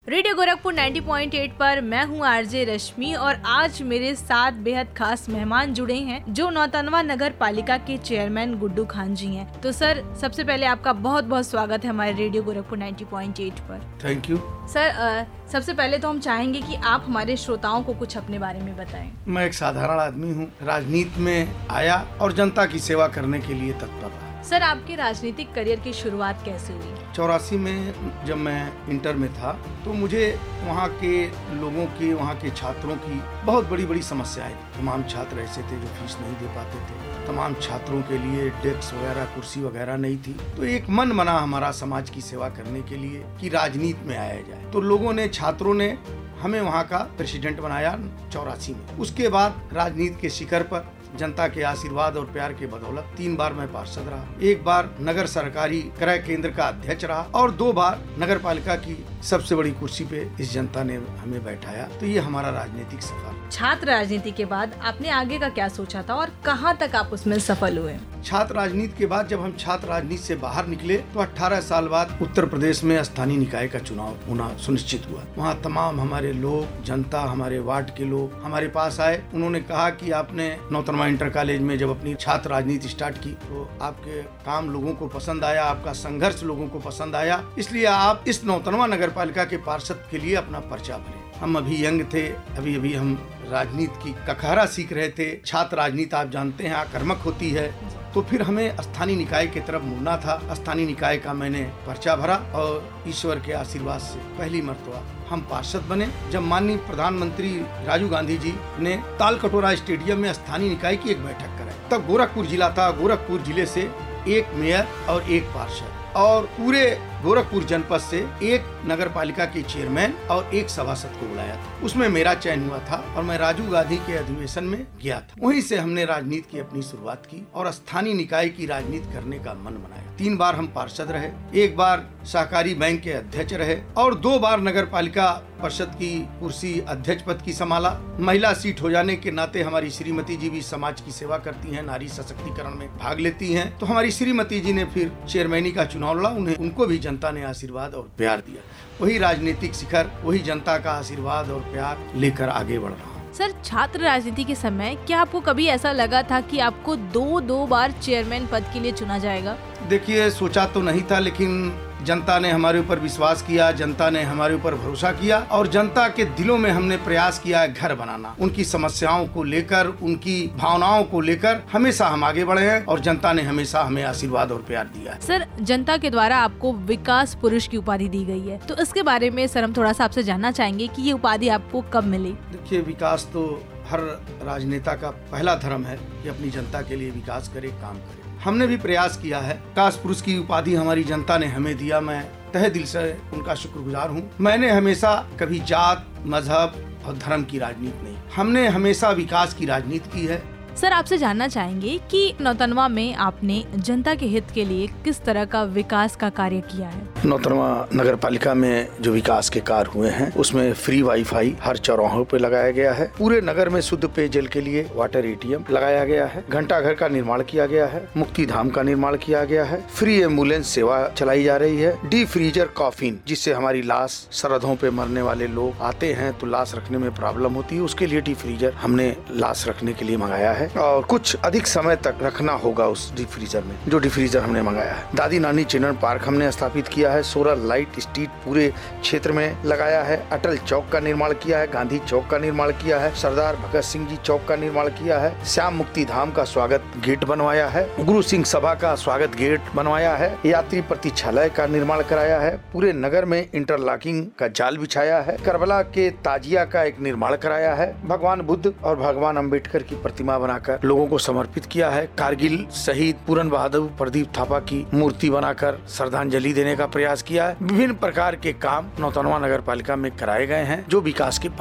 Radio Gorakhpur 90.8 पर मैं हूं आरजे रश्मि और आज मेरे साथ बेहद खास मेहमान जुड़े हैं जो नौतनवा नगर पालिका के चेयरमैन गुड्डू खान जी हैं। तो सर, सबसे पहले आपका बहुत बहुत स्वागत है हमारे रेडियो गोरखपुर 90.8 पर। थैंक यू सर, सबसे पहले तो हम चाहेंगे कि आप हमारे श्रोताओं को कुछ अपने बारे में बताएं। मैं एक साधारण आदमी हूँ, राजनीति में आया और जनता की सेवा करने के लिए तत्पर रहा। सर, आपके राजनीतिक करियर की शुरुआत कैसे हुई? 84 में जब मैं इंटर में था तो मुझे वहाँ के लोगों की, वहाँ के छात्रों की बहुत बड़ी बड़ी समस्याएं। तमाम छात्र ऐसे थे जो फीस नहीं दे पाते थे, तमाम छात्रों के लिए डेस्क वगैरह, कुर्सी वगैरह नहीं थी। तो एक मन बना हमारा समाज की सेवा करने के लिए कि राजनीति में आया जाए। तो लोगों ने, छात्रों ने हमें वहाँ का प्रेसिडेंट बनाया 84 में। उसके बाद राजनीति के शिखर पर जनता के आशीर्वाद और प्यार के बदौलत 3 बार मैं पार्षद रहा, 1 बार नगर सरकारी क्रय केंद्र का अध्यक्ष रहा और 2 बार नगर पालिका की सबसे बड़ी कुर्सी पे इस जनता ने हमें बैठाया। तो ये हमारा राजनीतिक सफर। छात्र राजनीति के बाद आपने आगे का क्या सोचा था और कहां तक आप उसमें सफल हुए? छात्र राजनीति के बाद जब हम छात्र राजनीति से बाहर निकले तो 18 साल बाद उत्तर प्रदेश में स्थानीय निकाय का चुनाव होना सुनिश्चित हुआ। वहाँ तमाम हमारे लोग, जनता, हमारे वार्ड के लोग हमारे पास आए। उन्होंने कहा कि आपने नौतनवा इंटर कॉलेज में जब अपनी छात्र राजनीति स्टार्ट की तो आपके काम लोगों को पसंद आया, आपका संघर्ष लोगों को पसंद आया, इसलिए आप इस नौतनवा नगर पालिका के पार्षद के लिए अपना पर्चा भरें। हम अभी यंग थे, अभी हम राजनीति की कखहरा सीख रहे थे। छात्र राजनीति आप जानते हैं आक्रामक होती है, तो फिर हमें स्थानीय निकाय की तरफ मुड़ना था। स्थानीय निकाय का मैंने पर्चा भरा और ईश्वर के आशीर्वाद से पहली मर्तबा हम पार्षद बने। जब माननीय प्रधानमंत्री राजीव गांधी जी ने तालकटोरा स्टेडियम में स्थानीय निकाय की एक बैठक कराई, तब गोरखपुर जिला था। गोरखपुर जिले से 1 मेयर और 1 पार्षद और पूरे गोरखपुर जनपद से 1 नगर पालिका के चेयरमैन और 1 सभासद को बुलाया था। उसमें मेरा चयन हुआ था और मैं राजीव गांधी के अधिवेशन में गया था। वहीं से हमने राजनीति की अपनी शुरुआत की और स्थानीय निकाय की राजनीति करने का मन बनाया। 3 बार हम पार्षद रहे, 1 बार सहकारी बैंक के अध्यक्ष रहे और 2 बार नगर पालिका परिषद की कुर्सी अध्यक्ष पद की संभाला। महिला सीट हो जाने के नाते हमारी श्रीमती जी भी समाज की सेवा करती हैं, नारी सशक्तिकरण में भाग लेती हैं। तो हमारी श्रीमती जी ने फिर चेयरमैनी का चुनाव लड़ा। उनको भी जनता ने आशीर्वाद और प्यार दिया। वही राजनीतिक शिखर, वही जनता का आशीर्वाद और प्यार लेकर आगे बढ़ रहा। सर, छात्र राजनीति के समय क्या आपको कभी ऐसा लगा था कि आपको 2 बार चेयरमैन पद के लिए चुना जाएगा? देखिए, सोचा तो नहीं था, लेकिन जनता ने हमारे ऊपर विश्वास किया, जनता ने हमारे ऊपर भरोसा किया और जनता के दिलों में हमने प्रयास किया है घर बनाना। उनकी समस्याओं को लेकर, उनकी भावनाओं को लेकर हमेशा हम आगे बढ़े हैं और जनता ने हमेशा हमें आशीर्वाद और प्यार दिया है। सर, जनता के द्वारा आपको विकास पुरुष की उपाधि दी गई है, तो इसके बारे में सर हम थोड़ा सा आपसे जानना चाहेंगे कि ये उपाधि आपको कब मिली? देखिए, विकास तो हर राजनेता का पहला धर्म है कि अपनी जनता के लिए विकास करे, काम करे। हमने भी प्रयास किया है। विकास पुरुष की उपाधि हमारी जनता ने हमें दिया, मैं तहे दिल से उनका शुक्रगुजार हूँ। मैंने हमेशा कभी जात, मजहब और धर्म की राजनीति नहीं, हमने हमेशा विकास की राजनीति की है। सर, आपसे जानना चाहेंगे कि नौतनवा में आपने जनता के हित के लिए किस तरह का विकास का कार्य किया है? नौतनवा नगर पालिका में जो विकास के कार्य हुए हैं उसमें फ्री वाईफाई हर चौराहों पे लगाया गया है। पूरे नगर में शुद्ध पेयजल के लिए वाटर एटीएम लगाया गया है। घंटा घर का निर्माण किया गया है। मुक्ति धाम का निर्माण किया गया है। फ्री एम्बुलेंस सेवा चलाई जा रही है। डी फ्रीजर कॉफिन, जिससे हमारी लाश, सरहदों पे मरने वाले लोग आते हैं तो लाश रखने में प्रॉब्लम होती है, उसके लिए डी फ्रीजर हमने लाश रखने के लिए मंगाया है और कुछ अधिक समय तक रखना होगा उस डी फ्रीजर में, जो डी फ्रीजर हमने मंगाया है। दादी नानी चिल्ड्रन पार्क हमने स्थापित किया है। सोलर लाइट स्ट्रीट पूरे क्षेत्र में लगाया है। अटल चौक का निर्माण किया है। गांधी चौक का निर्माण किया है। सरदार भगत सिंह जी चौक का निर्माण किया है। श्याम मुक्ति धाम का स्वागत गेट बनवाया है। गुरु सिंह सभा का स्वागत गेट बनवाया है। यात्री प्रतीक्षालय का निर्माण कराया है। पूरे नगर में इंटरलॉकिंग का जाल बिछाया है। करबला के ताजिया का एक निर्माण कराया है। भगवान बुद्ध और भगवान अम्बेडकर की प्रतिमा बनाकर लोगों को समर्पित किया है। कारगिल शहीद पूरन बहादुर प्रदीप थापा की मूर्ति बनाकर श्रद्धांजलि देने का प्रयास किया है। विभिन्न प्रकार के काम नौतनवा नगर पालिका में कराए गए हैं जो विकास के पथ पर है।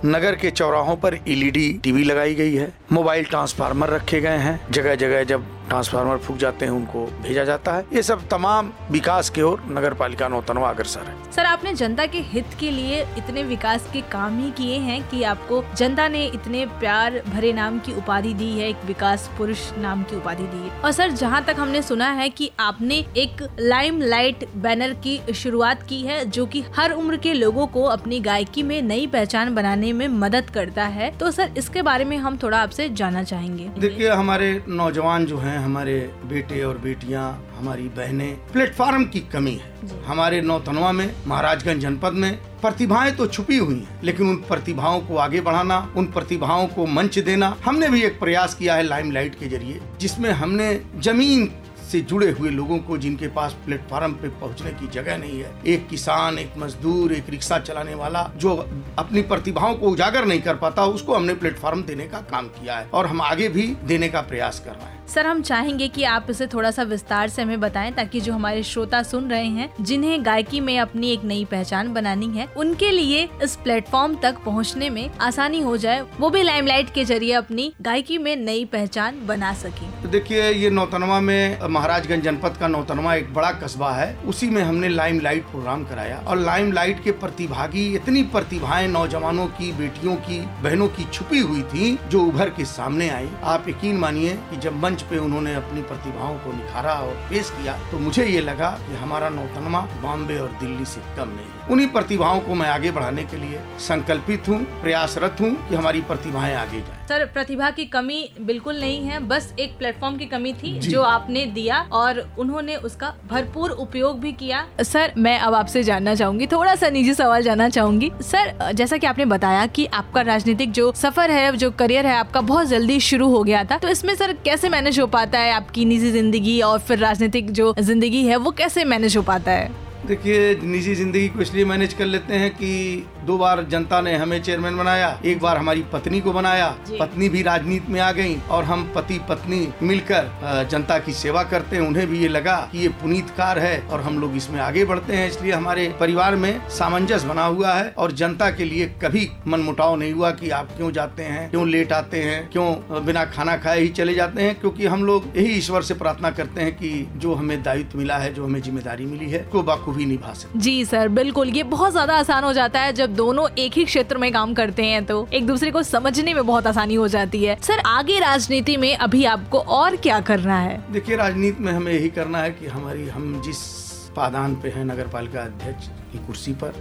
नगर के चौराहों पर LED टीवी लगाई गई है, मोबाइल ट्रांसफार्मर रखे गए हैं, जगह जगह जब ट्रांसफार्मर फूक जाते हैं उनको भेजा जाता है। ये सब तमाम विकास की ओर नगर पालिका नौतनवा अग्रसर है। सर, आपने जनता के हित के लिए इतने विकास के काम ही किए हैं कि आपको जनता ने इतने प्यार भरे नाम की उपाधि दी है, एक विकास पुरुष नाम की उपाधि दी है। और सर, जहाँ तक हमने सुना है कि आपने एक लाइमलाइट बैनर की शुरुआत की है जो कि हर उम्र के लोगों को अपनी गायकी में नई पहचान बनाने में मदद करता है। तो सर, इसके बारे में हम थोड़ा आपसे जानना चाहेंगे। देखिए, हमारे नौजवान जो हैं, हमारे बेटे और बेटियां, हमारी बहनें, प्लेटफॉर्म की कमी है। हमारे नौतनवा में, महाराजगंज जनपद में प्रतिभाएं तो छुपी हुई हैं, लेकिन उन प्रतिभाओं को आगे बढ़ाना, उन प्रतिभाओं को मंच देना, हमने भी एक प्रयास किया है लाइमलाइट के जरिए, जिसमें हमने जमीन से जुड़े हुए लोगों को, जिनके पास प्लेटफॉर्म पे पहुंचने की जगह नहीं है, एक किसान, एक मजदूर, एक रिक्शा चलाने वाला जो अपनी प्रतिभाओं को उजागर नहीं कर पाता, उसको हमने प्लेटफॉर्म देने का काम किया है और हम आगे भी देने का प्रयास कर रहे हैं। सर, हम चाहेंगे कि आप इसे थोड़ा सा विस्तार से हमें बताएं ताकि जो हमारे श्रोता सुन रहे हैं, जिन्हें गायकी में अपनी एक नई पहचान बनानी है, उनके लिए इस प्लेटफॉर्म तक पहुंचने में आसानी हो जाए, वो भी लाइमलाइट के जरिए अपनी गायकी में नई पहचान बना सकें। तो देखिए, ये नौतनवा में, महाराजगंज जनपद का नौतनवा एक बड़ा कस्बा है, उसी में हमने लाइमलाइट प्रोग्राम कराया और लाइमलाइट के प्रतिभागी, इतनी प्रतिभाएं नौजवानों की, बेटियों की, बहनों की छुपी हुई थी जो उभर के सामने आई। आप यकीन मानिए कि जब मंच पे उन्होंने अपनी प्रतिभाओं को निखारा और पेश किया तो मुझे ये लगा कि हमारा नौतनवा बॉम्बे और दिल्ली से कम नहीं। उन्हीं प्रतिभाओं को मैं आगे बढ़ाने के लिए संकल्पित हूँ, प्रयासरत हूँ कि हमारी प्रतिभाएं आगे जाएं। सर, प्रतिभा की कमी बिल्कुल नहीं है, बस एक प्लेटफॉर्म की कमी थी जो आपने दिया और उन्होंने उसका भरपूर उपयोग भी किया। सर, मैं अब आपसे जानना चाहूंगी, थोड़ा सा निजी सवाल जानना चाहूंगी। सर, जैसा कि आपने बताया कि आपका राजनीतिक जो सफर है, जो करियर है आपका, बहुत जल्दी शुरू हो गया था, तो इसमें सर कैसे मैनेज हो पाता है आपकी निजी जिंदगी और फिर राजनीतिक जो जिंदगी है वो कैसे मैनेज हो पाता है? देखिए, निजी जिंदगी को इसलिए मैनेज कर लेते हैं कि 2 बार जनता ने हमें चेयरमैन बनाया, एक बार हमारी पत्नी को बनाया, पत्नी भी राजनीति में आ गई और हम पति पत्नी मिलकर जनता की सेवा करते हैं। उन्हें भी ये लगा कि ये पुनीत कार्य है और हम लोग इसमें आगे बढ़ते हैं, इसलिए हमारे परिवार में सामंजस्य बना हुआ है और जनता के लिए कभी मनमुटाव नहीं हुआ कि आप क्यों जाते हैं, क्यों लेट आते हैं, क्यों बिना खाना खाए ही चले जाते हैं, क्योंकि हम लोग यही ईश्वर से प्रार्थना करते हैं कि जो हमें दायित्व मिला है, जो हमें जिम्मेदारी मिली है, को भी निभा सकते। जी सर, बिल्कुल, ये बहुत ज्यादा आसान हो जाता है जब दोनों एक ही क्षेत्र में काम करते हैं, तो एक दूसरे को समझने में बहुत आसानी हो जाती है। सर, आगे राजनीति में अभी आपको और क्या करना है? देखिए, राजनीति में हमें यही करना है कि हम जिस पादान पे हैं, नगर पालिका अध्यक्ष की कुर्सी पर,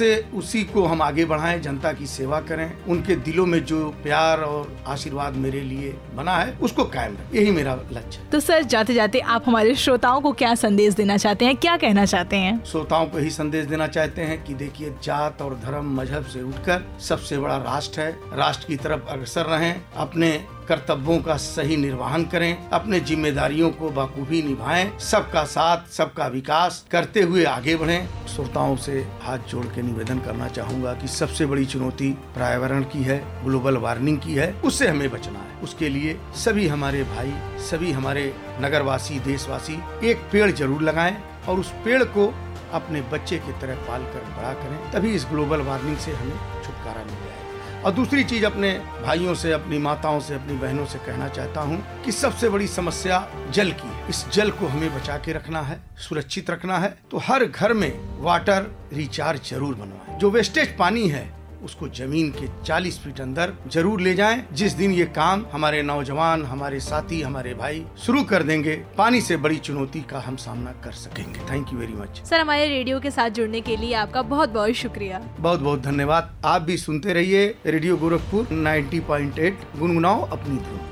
उसी को हम आगे बढ़ाएं, जनता की सेवा करें, उनके दिलों में जो प्यार और आशीर्वाद मेरे लिए बना है उसको कायम रखें, यही मेरा लक्ष्य है। तो सर, जाते जाते आप हमारे श्रोताओं को क्या संदेश देना चाहते हैं, क्या कहना चाहते हैं? श्रोताओं को यही संदेश देना चाहते हैं कि देखिए, जात और धर्म मजहब से उठकर सबसे बड़ा राष्ट्र है, राष्ट्र की तरफ अग्रसर रहें, अपने कर्तव्यों का सही निर्वहन करें, अपने जिम्मेदारियों को बखूबी निभाएं, सबका साथ, सबका विकास करते हुए आगे बढ़ें। श्रोताओं से हाथ जोड़ के निवेदन करना चाहूंगा कि सबसे बड़ी चुनौती पर्यावरण की है, ग्लोबल वार्मिंग की है, उससे हमें बचना है। उसके लिए सभी हमारे भाई, सभी हमारे नगरवासी, देशवासी एक पेड़ जरूर लगाएं और उस पेड़ को अपने बच्चे की तरह पाल कर बड़ा करें, तभी इस ग्लोबल वार्मिंग से हमें छुटकारा मिल जाएगा। और दूसरी चीज, अपने भाइयों से, अपनी माताओं से, अपनी बहनों से कहना चाहता हूँ कि सबसे बड़ी समस्या जल की है। इस जल को हमें बचा के रखना है, सुरक्षित रखना है, तो हर घर में वाटर रिचार्ज जरूर बनवाएं। जो वेस्टेज पानी है उसको जमीन के 40 फीट अंदर जरूर ले जाएं। जिस दिन ये काम हमारे नौजवान, हमारे साथी, हमारे भाई शुरू कर देंगे, पानी से बड़ी चुनौती का हम सामना कर सकेंगे। Thank you very much. Sir, हमारे रेडियो के साथ जुड़ने के लिए आपका बहुत बहुत शुक्रिया। बहुत बहुत धन्यवाद। आप भी सुनते रहिए रेडियो गोरखपुर 90.8, गुनगुनाओ अपनी धुन।